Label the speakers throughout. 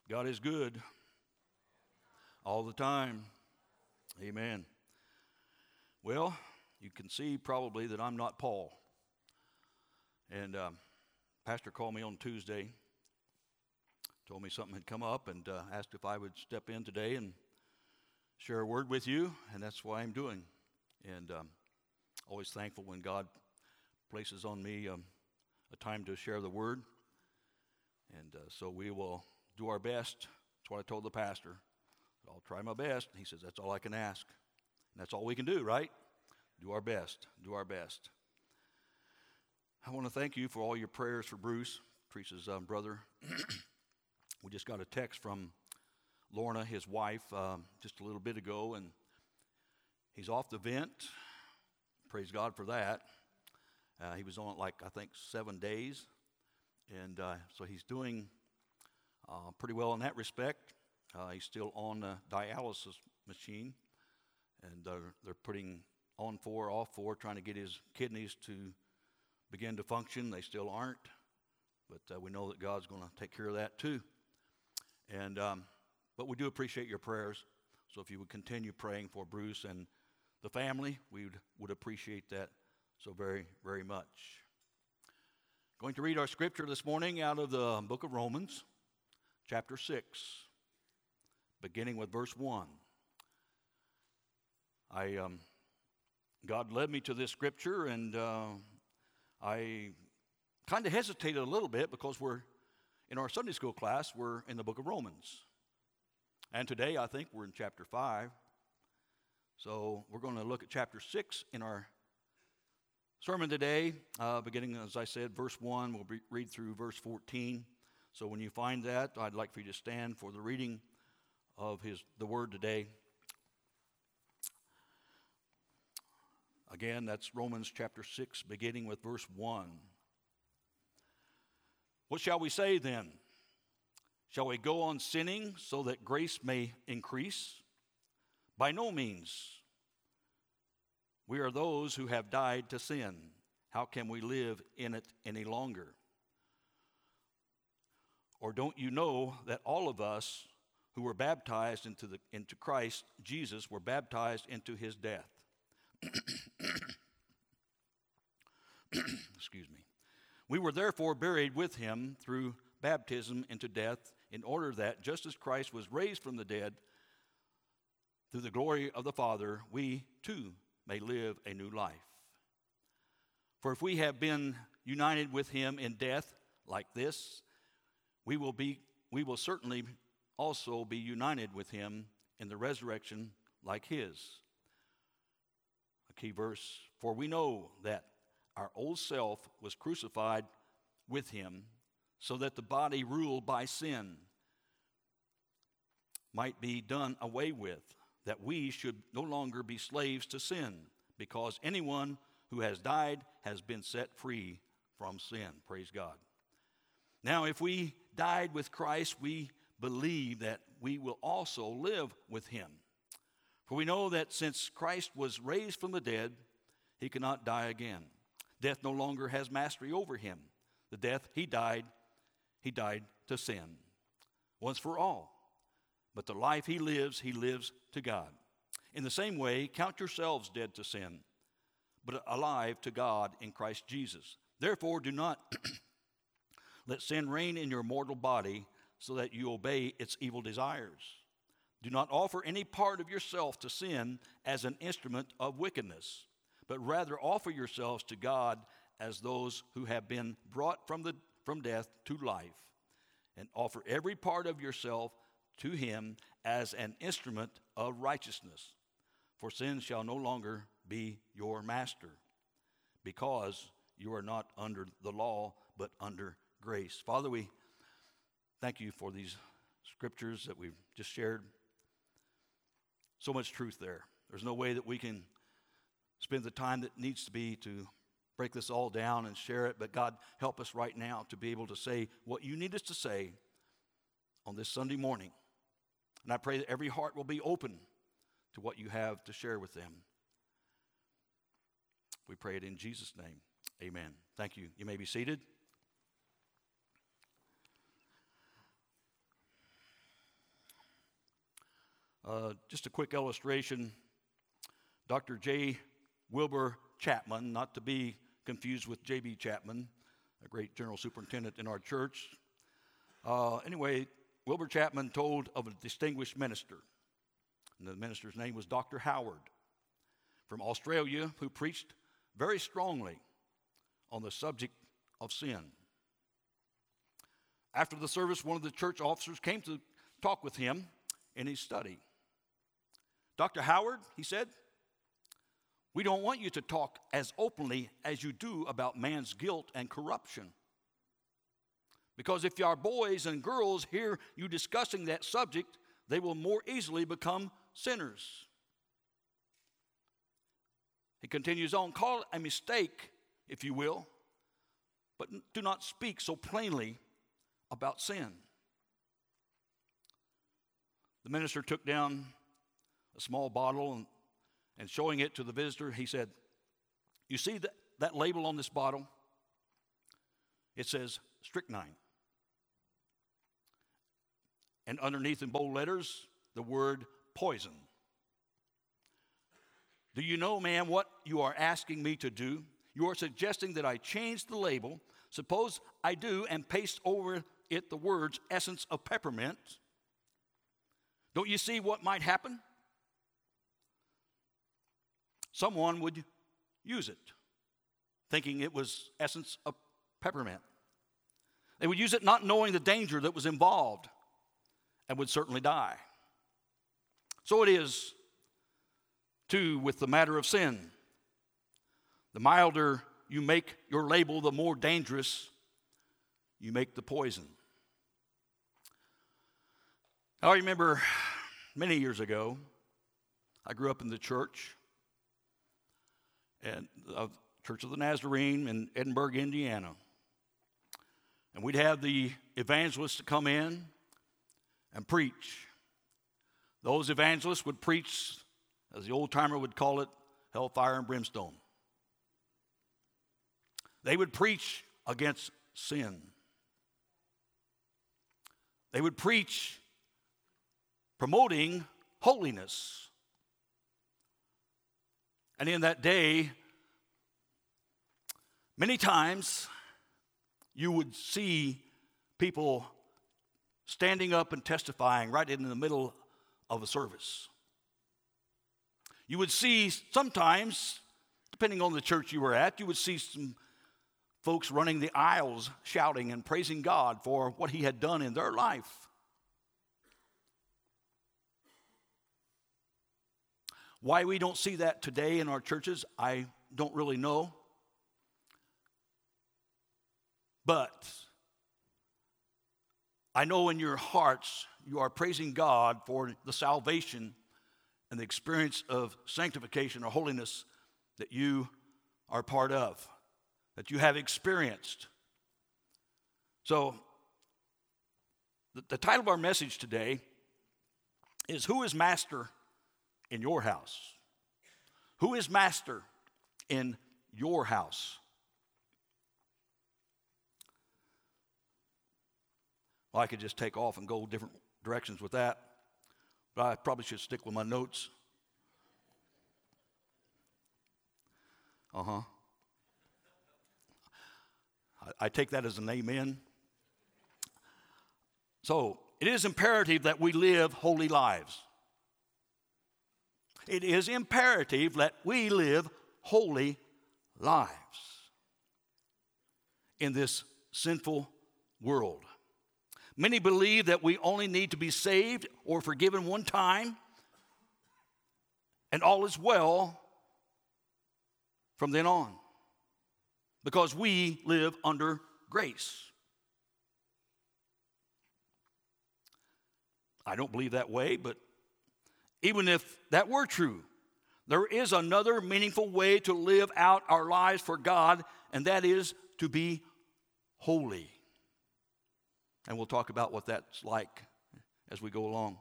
Speaker 1: God is good all the time. Amen. Well, you can see probably that I'm not Paul. And Pastor called me on Tuesday, told me something had come up, and asked if I would step in today and share a word with you, and that's what I'm doing. And always thankful when God places on me a time to share the word. And so we will do our best. That's what I told the pastor. I'll try my best. He says, that's all I can ask. And that's all we can do, right? Do our best. Do our best. I want to thank you for all your prayers for Bruce, Teresa's brother. We just got a text from Lorna, his wife, just a little bit ago, and he's off the vent. Praise God for that. He was on it 7 days. And so he's doing pretty well in that respect. He's still on the dialysis machine, and they're putting on 4, off 4, trying to get his kidneys to begin to function. They still aren't, but we know that God's going to take care of that too. And but we do appreciate your prayers. So if you would continue praying for Bruce and the family, we would appreciate that so very, very much. Going to read our scripture this morning out of the book of Romans, chapter 6, beginning with verse 1. God led me to this scripture, and I kind of hesitated a little bit because we're in our Sunday school class, we're in the book of Romans. And today I think we're in chapter 5. So we're going to look at chapter 6 in our sermon today, beginning, as I said, verse 1. We'll read through verse 14. So when you find that, I'd like for you to stand for the reading of the word today. Again, that's Romans chapter 6, beginning with verse 1. What shall we say then? Shall we go on sinning so that grace may increase? By no means. We are those who have died to sin. How can we live in it any longer? Or don't you know that all of us who were baptized into Christ Jesus were baptized into his death? Excuse me. We were therefore buried with him through baptism into death, in order that just as Christ was raised from the dead through the glory of the Father, we too may live a new life. For if we have been united with him in death like this, we will certainly also be united with him in the resurrection like his. A key verse, for we know that our old self was crucified with him, so that the body ruled by sin might be done away with, that we should no longer be slaves to sin, because anyone who has died has been set free from sin. Praise God. Now, if we died with Christ, we believe that we will also live with him. For we know that since Christ was raised from the dead, he cannot die again. Death no longer has mastery over him. The death he died to sin once for all. But the life he lives to God. In the same way, count yourselves dead to sin, but alive to God in Christ Jesus. Therefore, do not let sin reign in your mortal body, so that you obey its evil desires. Do not offer any part of yourself to sin as an instrument of wickedness, but rather offer yourselves to God as those who have been brought from death to life, and offer every part of yourself to him as an instrument of righteousness. For sin shall no longer be your master, because you are not under the law, but under grace. Father, we thank you for these scriptures that we've just shared. So much truth there. There's no way that we can spend the time that needs to be to break this all down and share it, but God, help us right now to be able to say what you need us to say on this Sunday morning. And I pray that every heart will be open to what you have to share with them. We pray it in Jesus' name. Amen. Thank you. You may be seated. Just a quick illustration. Dr. J. Wilbur Chapman, not to be confused with J.B. Chapman, a great general superintendent in our church. Anyway, Wilbur Chapman told of a distinguished minister. And the minister's name was Dr. Howard from Australia, who preached very strongly on the subject of sin. After the service, one of the church officers came to talk with him in his study. Dr. Howard, he said, we don't want you to talk as openly as you do about man's guilt and corruption. Because if our boys and girls hear you discussing that subject, they will more easily become sinners. He continues on, call it a mistake, if you will, but do not speak so plainly about sin. The minister took down a small bottle and showing it to the visitor, he said, you see that label on this bottle? It says strychnine. And underneath in bold letters, the word poison. Do you know, ma'am, what you are asking me to do? You are suggesting that I change the label. Suppose I do and paste over it the words essence of peppermint. Don't you see what might happen? Someone would use it, thinking it was essence of peppermint. They would use it not knowing the danger that was involved and would certainly die. So it is, too, with the matter of sin. The milder you make your label, the more dangerous you make the poison. I remember many years ago, I grew up in the church, and Church of the Nazarene in Edinburgh, Indiana. And we'd have the evangelists to come in and preach. Those evangelists would preach, as the old-timer would call it, hellfire and brimstone. They would preach against sin. They would preach promoting holiness. And in that day, many times you would see people standing up and testifying right in the middle of a service. You would see sometimes, depending on the church you were at, you would see some folks running the aisles shouting and praising God for what he had done in their life. Why we don't see that today in our churches, I don't really know. But I know in your hearts you are praising God for the salvation and the experience of sanctification or holiness that you are part of, that you have experienced. So, the title of our message today is Who is Master in Your House? Who is Master in your house? Well, I could just take off and go different directions with that, but I probably should stick with my notes. I take that as an amen. So, it is imperative that we live holy lives. It is imperative that we live holy lives in this sinful world. Many believe that we only need to be saved or forgiven one time, and all is well from then on, because we live under grace. I don't believe that way, but even if that were true, there is another meaningful way to live out our lives for God, and that is to be holy. And we'll talk about what that's like as we go along.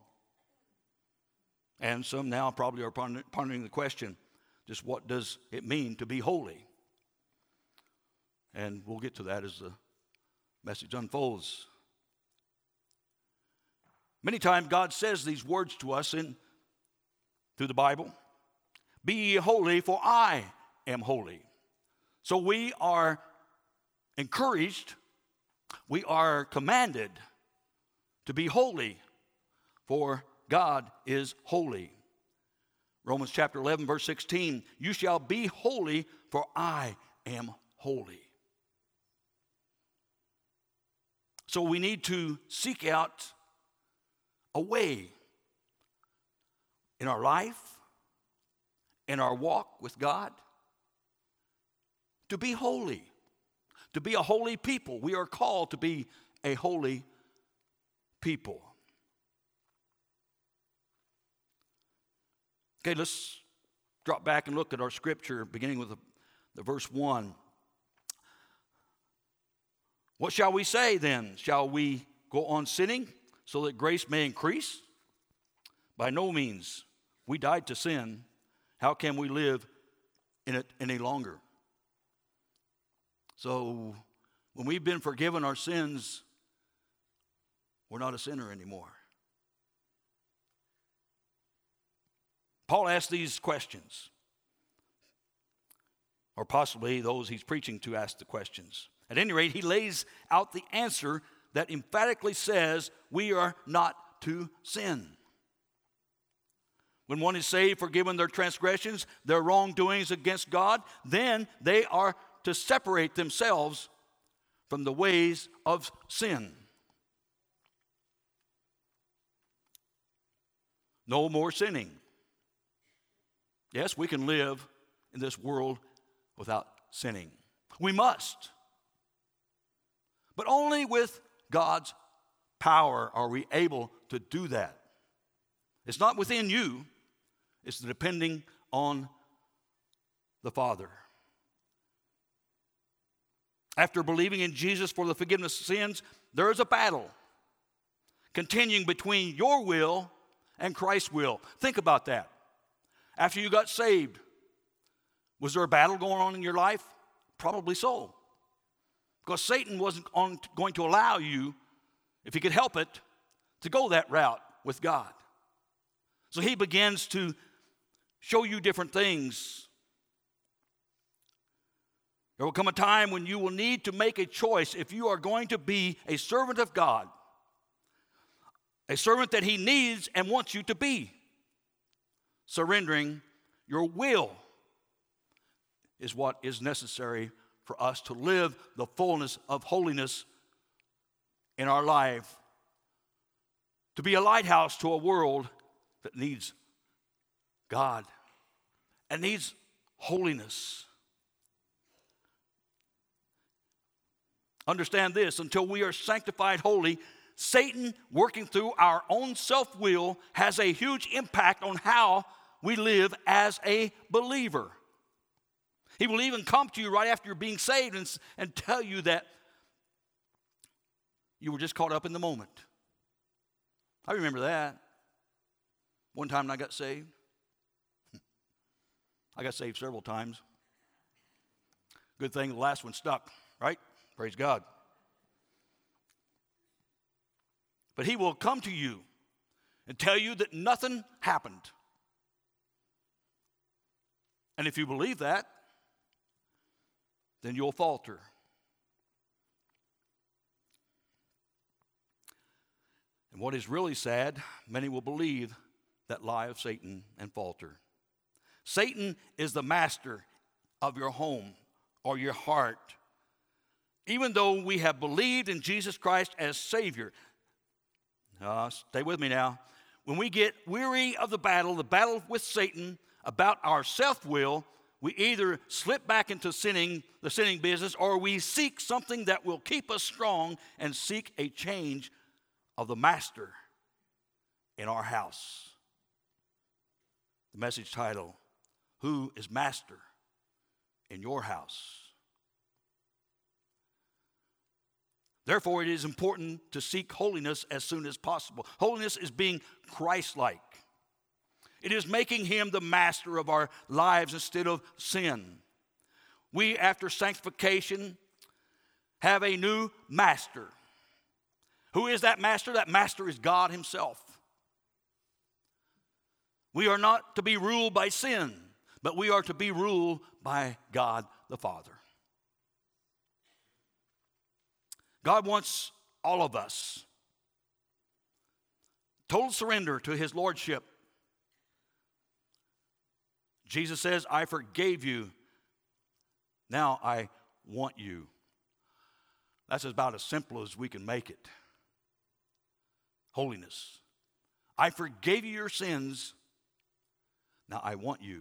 Speaker 1: And some now probably are pondering the question, just what does it mean to be holy? And we'll get to that as the message unfolds. Many times God says these words to us in through the Bible. Be ye holy, for I am holy. So we are encouraged, we are commanded to be holy, for God is holy. Romans chapter 11, verse 16, you shall be holy, for I am holy. So we need to seek out a way in our life, in our walk with God, to be holy, to be a holy people. We are called to be a holy people. Okay, let's drop back and look at our scripture, beginning with the verse 1. What shall we say then? Shall we go on sinning so that grace may increase? By no means. We died to sin. How can we live in it any longer? So when we've been forgiven our sins, we're not a sinner anymore. Paul asked these questions, or possibly those he's preaching to ask the questions. At any rate, he lays out the answer that emphatically says we are not to sin. When one is saved, forgiven their transgressions, their wrongdoings against God, then they are to separate themselves from the ways of sin. No more sinning. Yes, we can live in this world without sinning. We must. But only with God's power are we able to do that. It's not within you. It's depending on the Father. After believing in Jesus for the forgiveness of sins, there is a battle continuing between your will and Christ's will. Think about that. After you got saved, was there a battle going on in your life? Probably so. Because Satan wasn't going to allow you, if he could help it, to go that route with God. So he begins to show you different things. There will come a time when you will need to make a choice if you are going to be a servant of God, a servant that he needs and wants you to be. Surrendering your will is what is necessary for us to live the fullness of holiness in our life, to be a lighthouse to a world that needs God and needs holiness. Understand this, until we are sanctified holy, Satan, working through our own self-will, has a huge impact on how we live as a believer. He will even come to you right after you're being saved and tell you that you were just caught up in the moment. I remember that. One time when I got saved. I got saved several times. Good thing the last one stuck, right? Praise God. But he will come to you and tell you that nothing happened. And if you believe that, then you'll falter. And what is really sad, many will believe that lie of Satan and falter. Satan is the master of your home or your heart. Even though we have believed in Jesus Christ as Savior, stay with me now. When we get weary of the battle with Satan about our self-will, we either slip back into the sinning business, or we seek something that will keep us strong and seek a change of the master in our house. The message title, Who is Master in Your House? Therefore, it is important to seek holiness as soon as possible. Holiness is being Christ-like. It is making him the master of our lives instead of sin. We, after sanctification, have a new master. Who is that master? That master is God himself. We are not to be ruled by sin, but we are to be ruled by God the Father. God wants all of us. Total surrender to his lordship. Jesus says, I forgave you. Now I want you. That's about as simple as we can make it. Holiness. I forgave you your sins. Now I want you.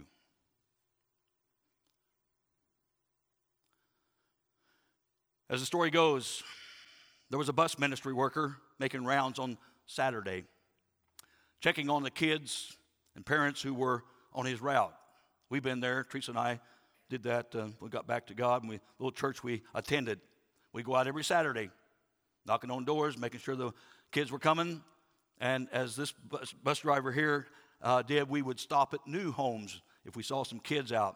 Speaker 1: As the story goes, there was a bus ministry worker making rounds on Saturday, checking on the kids and parents who were on his route. We've been there. Teresa and I did that. We got back to God, and the little church we attended. We go out every Saturday, knocking on doors, making sure the kids were coming. And as this bus driver here did, we would stop at new homes if we saw some kids out.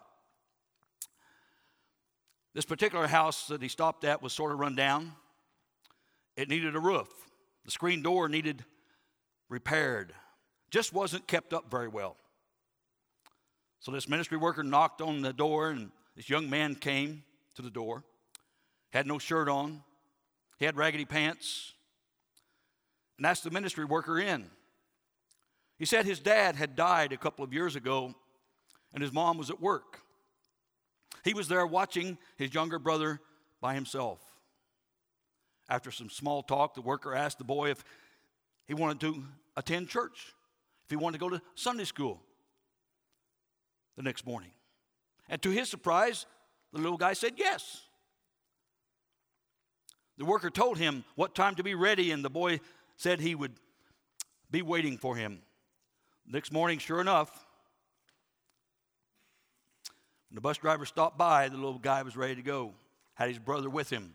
Speaker 1: This particular house that he stopped at was sort of run down. It needed a roof. The screen door needed repaired. Just wasn't kept up very well. So this ministry worker knocked on the door, and this young man came to the door. Had no shirt on. He had raggedy pants. And asked the ministry worker in. He said his dad had died a couple of years ago, and his mom was at work. He was there watching his younger brother by himself. After some small talk, the worker asked the boy if he wanted to attend church, if he wanted to go to Sunday school the next morning. And to his surprise, the little guy said yes. The worker told him what time to be ready, and the boy said he would be waiting for him. Next morning, sure enough, when the bus driver stopped by, the little guy was ready to go, had his brother with him.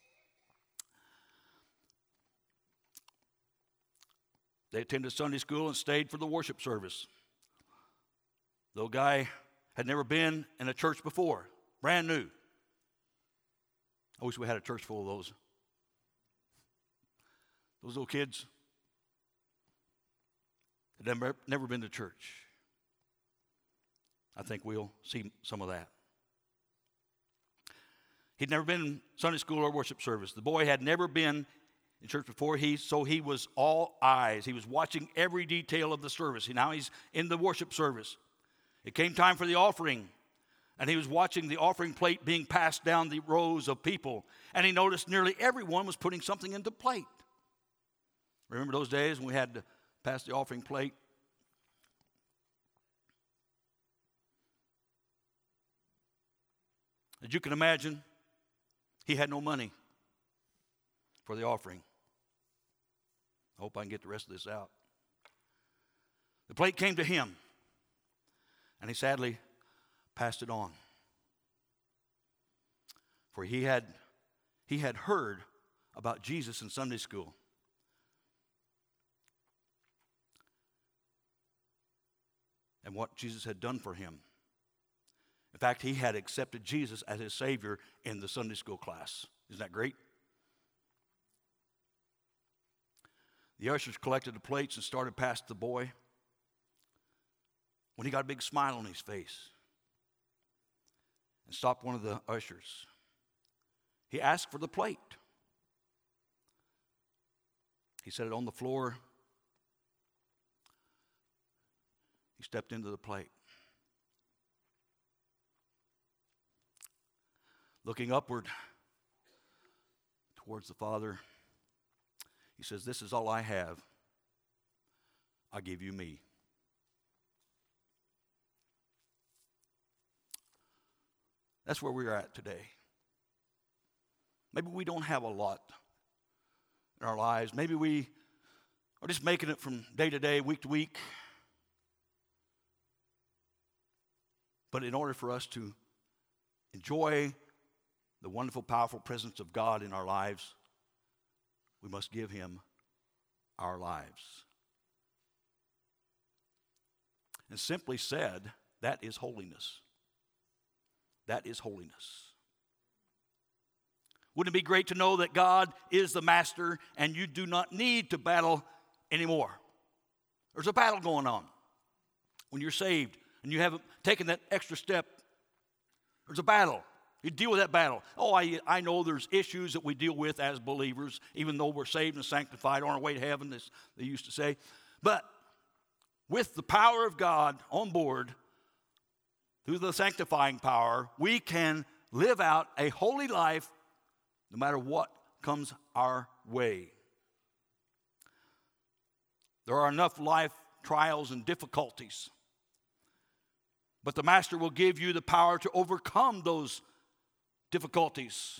Speaker 1: They attended Sunday school and stayed for the worship service. The little guy had never been in a church before, brand new. I wish we had a church full of those. Those little kids had never been to church. I think we'll see some of that. He'd never been in Sunday school or worship service. The boy had never been in church before, so he was all eyes. He was watching every detail of the service. Now he's in the worship service. It came time for the offering, and he was watching the offering plate being passed down the rows of people, and he noticed nearly everyone was putting something into the plate. Remember those days when we had to pass the offering plate? As you can imagine, he had no money for the offering. I hope I can get the rest of this out. The plate came to him, and he sadly passed it on. For he had heard about Jesus in Sunday school. And what Jesus had done for him. In fact, he had accepted Jesus as his Savior in the Sunday school class. Isn't that great? The ushers collected the plates and started past the boy when he got a big smile on his face and stopped one of the ushers. He asked for the plate. He set it on the floor. He stepped into the plate. Looking upward towards the Father, he says, "This is all I have. I give you me." That's where we're at today. Maybe we don't have a lot in our lives. Maybe we are just making it from day to day, week to week. But in order for us to enjoy the wonderful, powerful presence of God in our lives, we must give him our lives. And simply said, that is holiness. That is holiness. Wouldn't it be great to know that God is the master and you do not need to battle anymore? There's a battle going on. when you're saved and you haven't taken that extra step, there's a battle. You deal with that battle. Oh, I know there's issues that we deal with as believers, even though we're saved and sanctified on our way to heaven, as they used to say. But with the power of God on board, through the sanctifying power, we can live out a holy life no matter what comes our way. There are enough life trials and difficulties, but the Master will give you the power to overcome those difficulties.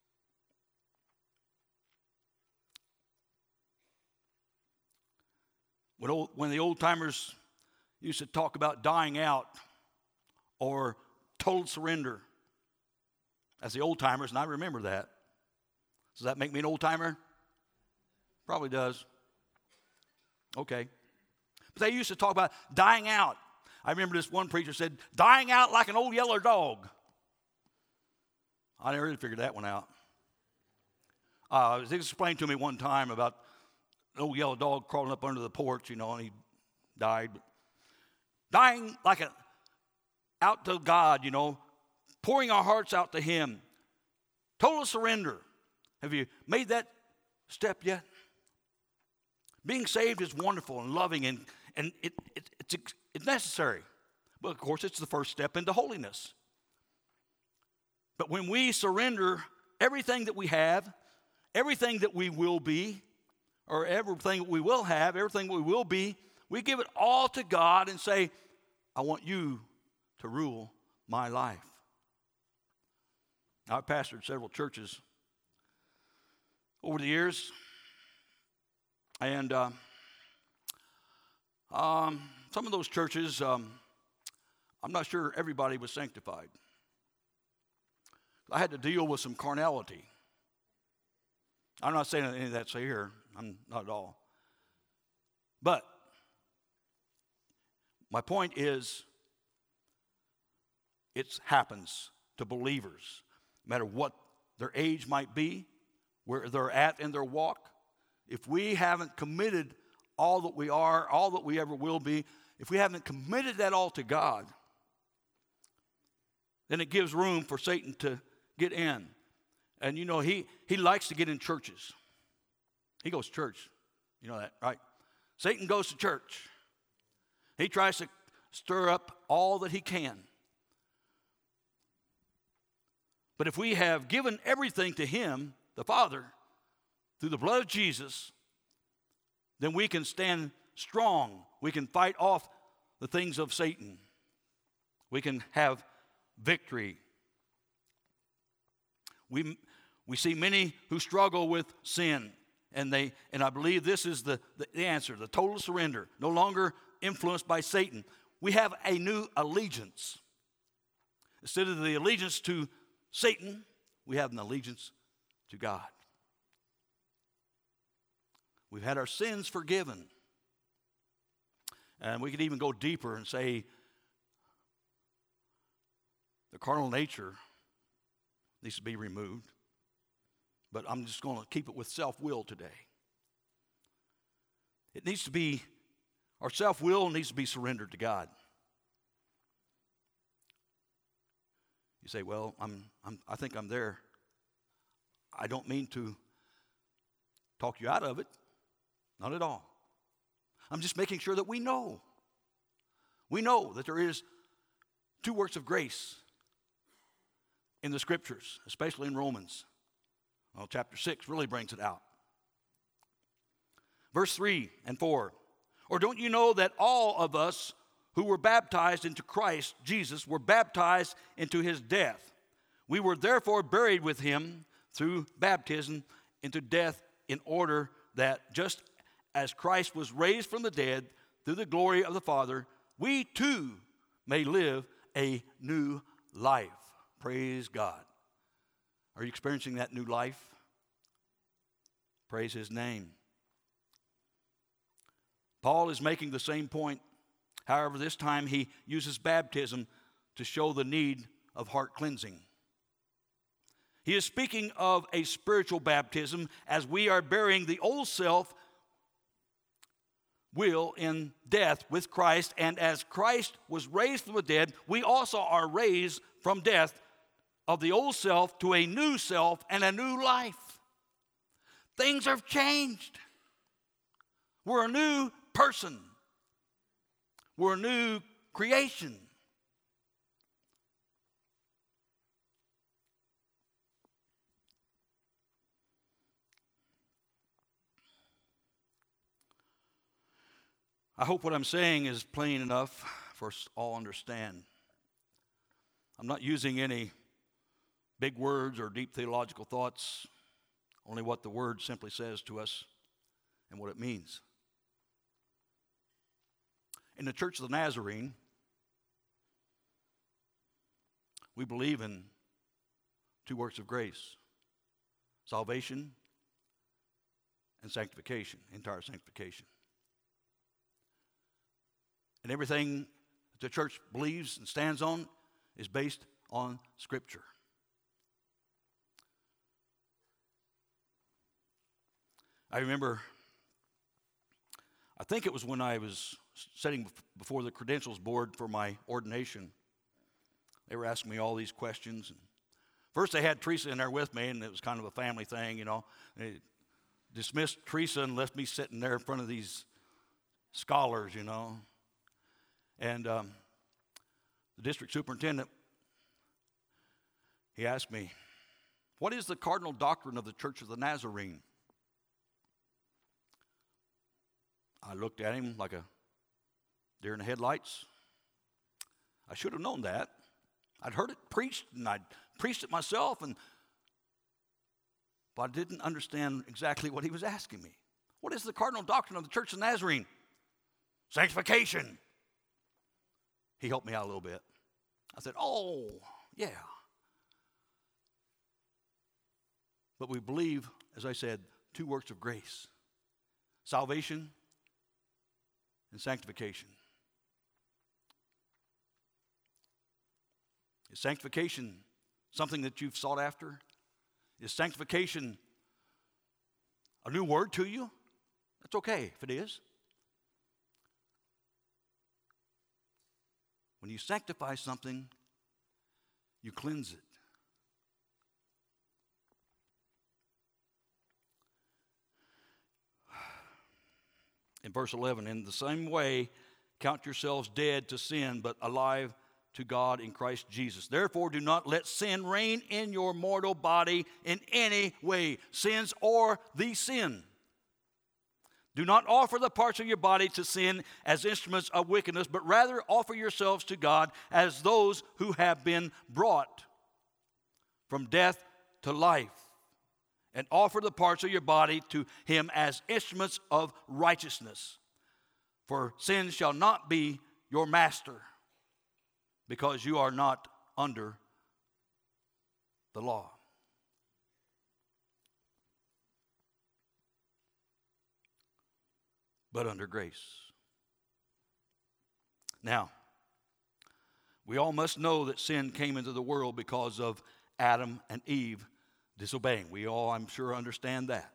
Speaker 1: When the old-timers used to talk about dying out or total surrender, as the old-timers, and I remember that. Does that make me an old-timer? Probably does. Okay. But they used to talk about dying out. I remember this one preacher said, dying out like an old yellow dog. I never really figured that one out. It was explained to me one time about an old yellow dog crawling up under the porch, and he died. Dying like out to God, pouring our hearts out to Him. Total surrender. Have you made that step yet? Being saved is wonderful and loving, and it's necessary. But of course, it's the first step into holiness. But when we surrender everything that we have, everything that we will be, or everything that we will have, everything we will be, we give it all to God and say, I want you to rule my life. I've pastored several churches over the years, and some of those churches, I'm not sure everybody was sanctified. I had to deal with some carnality. I'm not saying any of that's here. I'm not at all. But my point is, it happens to believers, no matter what their age might be, where they're at in their walk. If we haven't committed all that we are, all that we ever will be, if we haven't committed that all to God, then it gives room for Satan to get in. And he likes to get in churches. He goes to church. You know that, right? Satan goes to church. He tries to stir up all that he can. But if we have given everything to Him, the Father, through the blood of Jesus, then we can stand strong. We can fight off the things of Satan. We can have victory. We see many who struggle with sin, and I believe this is the answer, the total surrender, no longer influenced by Satan. We have a new allegiance. Instead of the allegiance to Satan, we have an allegiance to God. We've had our sins forgiven. And we could even go deeper and say the carnal nature needs to be removed. But I'm just going to keep it with self-will today. It needs to be, our self-will needs to be surrendered to God. You say, well, I think I'm there. I don't mean to talk you out of it. Not at all. I'm just making sure that we know. We know that there is 2 works of grace in the Scriptures, especially in Romans. Well, chapter 6 really brings it out. Verse 3 and 4. Or don't you know that all of us who were baptized into Christ Jesus were baptized into His death? We were therefore buried with Him through baptism into death, in order that just as Christ was raised from the dead through the glory of the Father, we too may live a new life. Praise God. Are you experiencing that new life? Praise His name. Paul is making the same point. However, this time he uses baptism to show the need of heart cleansing. He is speaking of a spiritual baptism as we are burying the old self will in death with Christ, and as Christ was raised from the dead, we also are raised from death of the old self to a new self and a new life. Things have changed. We're a new person. We're a new creation. I hope what I'm saying is plain enough for us all to understand. I'm not using any big words or deep theological thoughts, only what the Word simply says to us and what it means. In the Church of the Nazarene, we believe in two works of grace: salvation and sanctification, entire sanctification. And everything the church believes and stands on is based on Scripture. I remember, I think it was when I was sitting before the credentials board for my ordination. They were asking me all these questions. And first they had Teresa in there with me, and it was kind of a family thing, you know. They dismissed Teresa and left me sitting there in front of these scholars, you know. And the district superintendent, he asked me, "What is the cardinal doctrine of the Church of the Nazarene?" I looked at him like a deer in the headlights. I should have known that. I'd heard it preached, and I'd preached it myself, but I didn't understand exactly what he was asking me. What is the cardinal doctrine of the Church of the Nazarene? Sanctification. He helped me out a little bit. I said, "Oh, yeah." But we believe, as I said, two works of grace: salvation and sanctification. Is sanctification something that you've sought after? Is sanctification a new word to you? That's okay if it is. When you sanctify something, you cleanse it. In verse 11, in the same way, count yourselves dead to sin, but alive to God in Christ Jesus. Therefore, do not let sin reign in your mortal body in any way, sins or the sin. Do not offer the parts of your body to sin as instruments of wickedness, but rather offer yourselves to God as those who have been brought from death to life, and offer the parts of your body to Him as instruments of righteousness. For sin shall not be your master, because you are not under the law. But under grace. Now, we all must know that sin came into the world because of Adam and Eve disobeying. We all, I'm sure, understand that.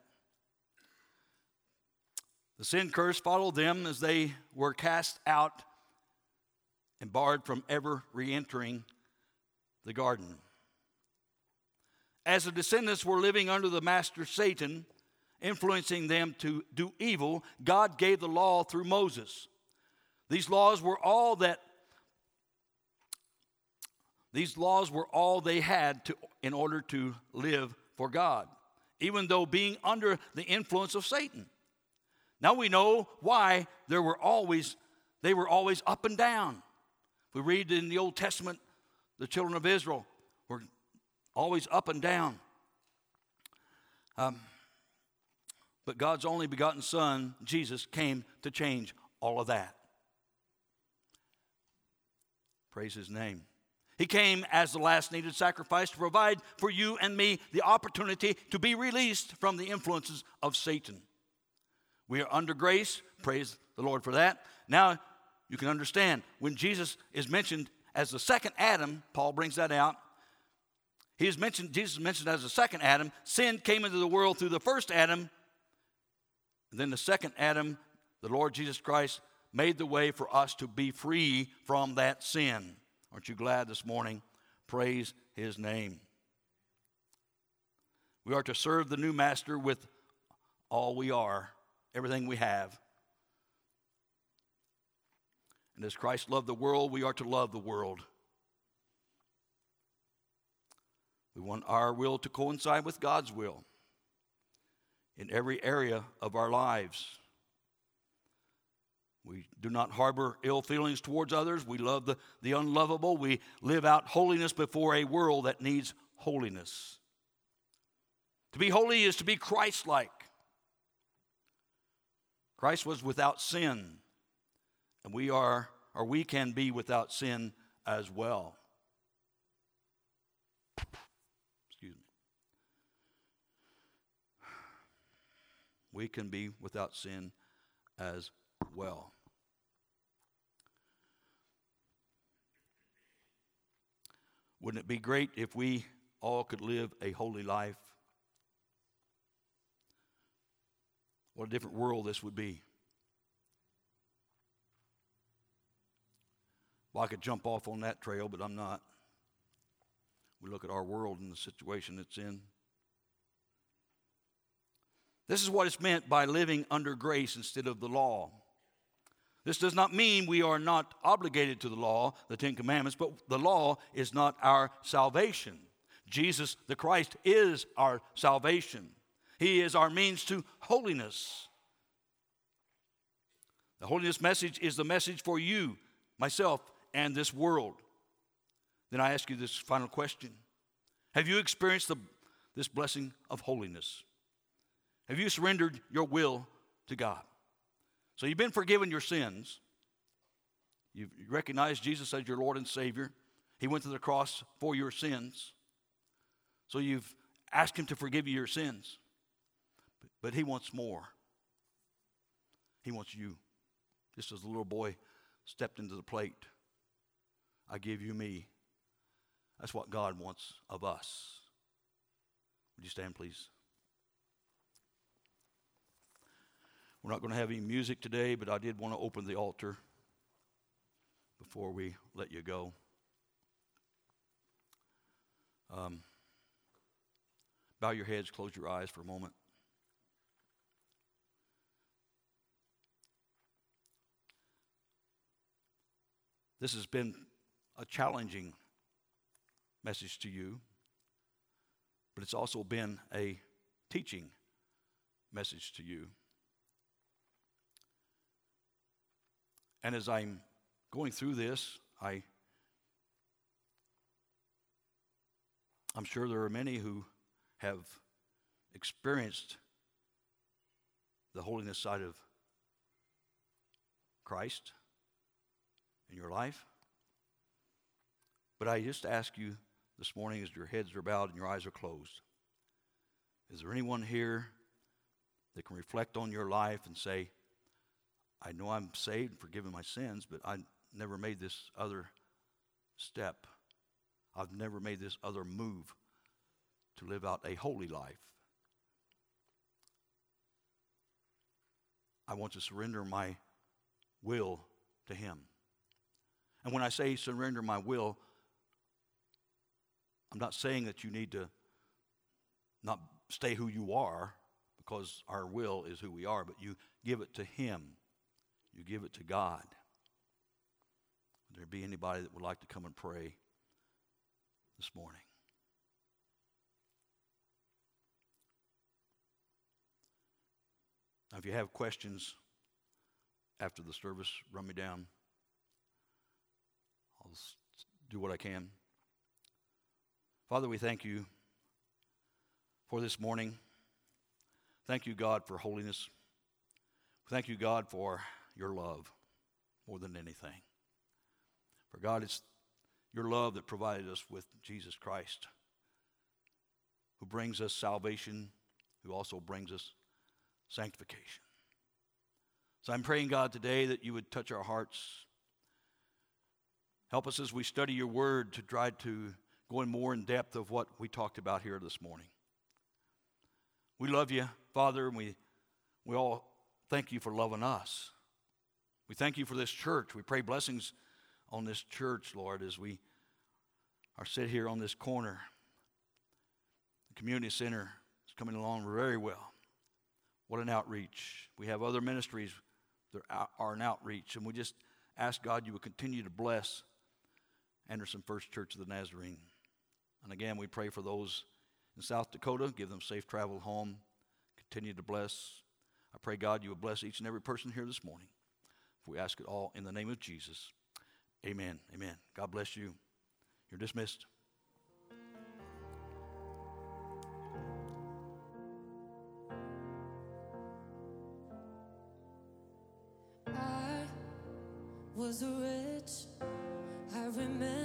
Speaker 1: The sin curse followed them as they were cast out and barred from ever re-entering the garden. As the descendants were living under the master Satan, influencing them to do evil, God gave the law through Moses. These laws were all they had in order to live for God, even though being under the influence of Satan. Now we know why they were always up and down. We read in the Old Testament, the children of Israel were always up and down. But God's only begotten Son, Jesus, came to change all of that. Praise His name. He came as the last needed sacrifice to provide for you and me the opportunity to be released from the influences of Satan. We are under grace. Praise the Lord for that. Now you can understand when Jesus is mentioned as the second Adam, Paul brings that out. Jesus is mentioned as the second Adam. Sin came into the world through the first Adam. And then the second Adam The Lord Jesus Christ made the way for us to be free from that sin. Aren't you glad this morning? Praise his name. We are to serve the new master with all we are, everything we have. And as Christ loved the world, we are to love the world. We want our will to coincide with God's will in every area of our lives. We do not harbor ill feelings towards others. We love the unlovable. We live out holiness before a world that needs holiness. To be holy is to be Christ-like. Christ was without sin, and we can be without sin as well. Excuse me. We can be without sin as well. Wouldn't it be great if we all could live a holy life? What a different world this would be. Well, I could jump off on that trail, but I'm not. We look at our world and the situation it's in. This is what is meant by living under grace instead of the law. This does not mean we are not obligated to the law, the Ten Commandments, but the law is not our salvation. Jesus, the Christ, is our salvation. He is our means to holiness. The holiness message is the message for you, myself, and this world. Then I ask you this final question. Have you experienced this blessing of holiness? Have you surrendered your will to God? So you've been forgiven your sins. You've recognized Jesus as your Lord and Savior. He went to the cross for your sins. So you've asked him to forgive you your sins. But he wants more. He wants you. Just as the little boy stepped into the plate. I give you me. That's what God wants of us. Would you stand, please? We're not going to have any music today, but I did want to open the altar before we let you go. Bow your heads, close your eyes for a moment. This has been a challenging message to you, but it's also been a teaching message to you. And as I'm going through this, I'm sure there are many who have experienced the holiness side of Christ in your life. But I just ask you this morning, as your heads are bowed and your eyes are closed, is there anyone here that can reflect on your life and say, I know I'm saved and forgiven my sins, but I never made this other step. I've never made this other move to live out a holy life. I want to surrender my will to him. And when I say surrender my will, I'm not saying that you need to not stay who you are, because our will is who we are, but you give it to him. You give it to God. Would there be anybody that would like to come and pray this morning? Now, if you have questions after the service, run me down. I'll do what I can. Father, we thank you for this morning. Thank you, God, for holiness. Thank you, God, for your love more than anything. For God, it's your love that provided us with Jesus Christ, who brings us salvation, who also brings us sanctification. So I'm praying, God, today that you would touch our hearts. Help us as we study your word to try to go in more in depth of what we talked about here this morning. We love you, Father, and we all thank you for loving us. We thank you for this church. We pray blessings on this church, Lord, as we are sit here on this corner. The community center is coming along very well. What an outreach. We have other ministries that are an outreach, and we just ask God you would continue to bless Anderson First Church of the Nazarene. And again, we pray for those in South Dakota. Give them safe travel home. Continue to bless. I pray, God, you would bless each and every person here this morning. We ask it all in the name of Jesus. Amen. Amen. God bless you. You're dismissed.
Speaker 2: I was rich. I remember